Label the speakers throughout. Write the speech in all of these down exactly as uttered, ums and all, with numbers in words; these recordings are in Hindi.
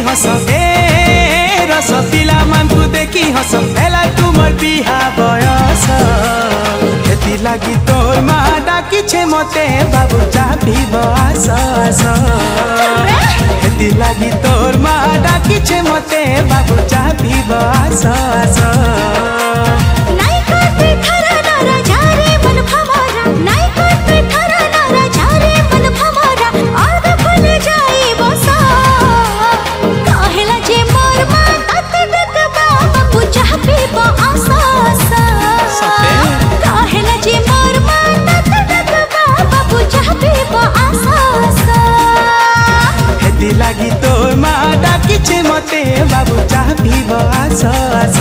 Speaker 1: हस ए रस पिला मानकु देखी हस बेला तुमर बिहा बयस एति लागि तोर मा डाकिछे मते बाबु चापिब आस आस एति लागि तोर मा डाकिछे मते बाबु चापिब आस आस
Speaker 2: नाइ करते खरा नरा झारे मन भमरा नाइ करते खरा नरा झारे मन भमरा अर्ध फुल जाई बसा कहेला जे मोर मा तत तत बाबा पूजा पीब आसा आसा कहेला जे मोर मा तत तत बाबा पूजा पीब आसा आसा
Speaker 1: एति लागि तोर मा डाकिछे मते बाबु चापिब आस आस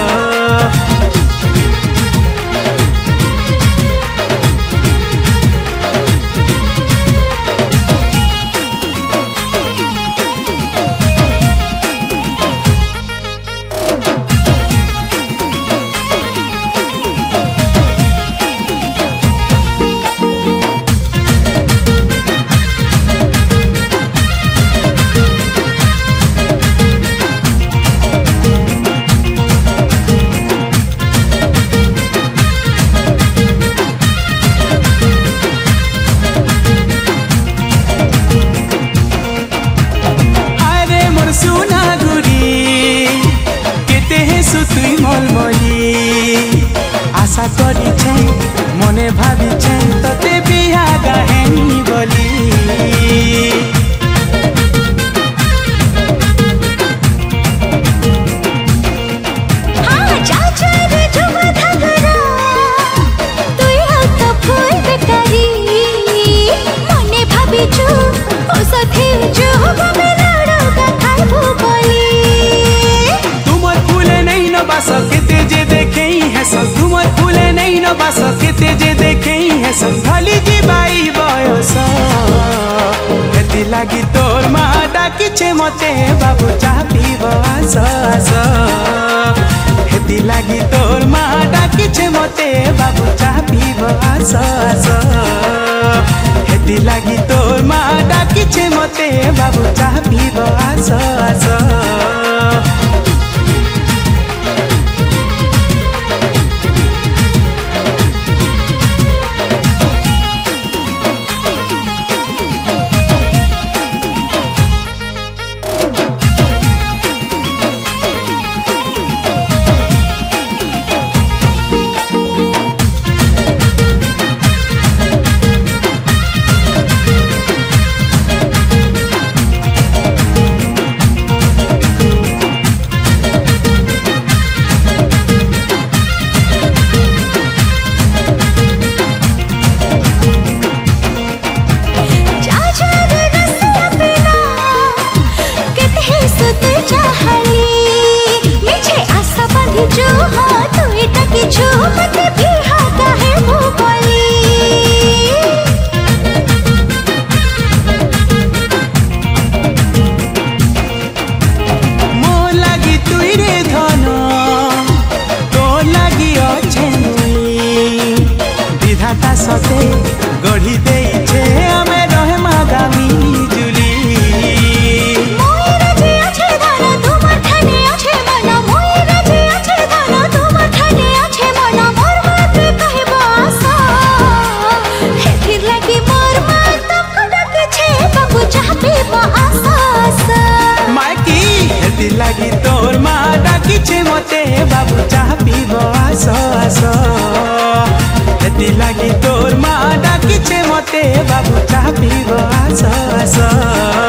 Speaker 1: सुना गुरी केते हेसु तुई मलमली आशा करी छे मने भाबी छे तते बिहा गाहेनी बोली
Speaker 2: हाँ चाचा रे जुग धगरा तुई हक फूल बेकारी मने भाबी छु ओ सथे जो मेरा
Speaker 1: तुमर फूले नहीं न बास केते जे देखे है सब तुमर फूले नहीं न बास केते जे देखे है सब खाली जी बाई बयस एति लागि तोर मा डाकिछे मते बाबु चापिब आस आस एति लागि तोर मा डाकिछे मते बाबु चापिब आस आस एति लागि तोर मा डाकिछे मते बाबु चापिब आस आस जो हाँ तू इटा की जो मते भी हाथा है वो बोली मो लगी तुई रे धन तो लगी अच्छे मुई विधाता सते गढ़ी दे छे हमें रहे मागामी जुली एति लागि तोर मा डाकिछे मते बाबु चापिब आस आस एति लागि तोर मा डाकिछे मते बाबु चापिब आस आस।